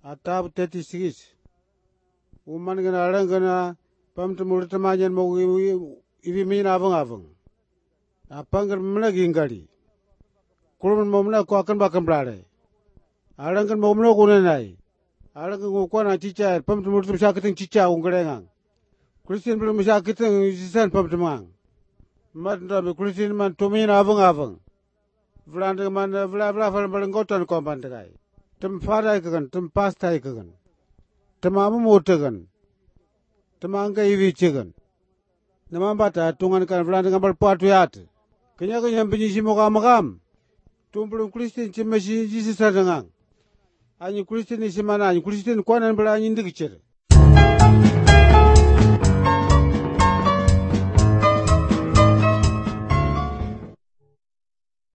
Atab 36. Woman gana rangana pam to murta majan mo ibi min avang avang. Apangar mna gingari. Kurun momna ko akan bakam brare. Arangan momno kunanai. Arangan ko na chicha pam to murta shakiting chicha ungrengang. Christian belum shakiting sisan pam to mang. Matra be Christian man to min avang avang. Vlandang man vla balangotan ko bandagai. Tem fara ikagan, tem pasta ikagan. Tem amu motagan. Tem angka iwi chigan. Namambata tungan kan vlandang ambal patu yat. Kanya kanya penyisi makam. Tumpulung Kristen cimasi jisi sadangang. Anyi Kristen isi mana anyi Kristen kuanan bela anyi ndikicir.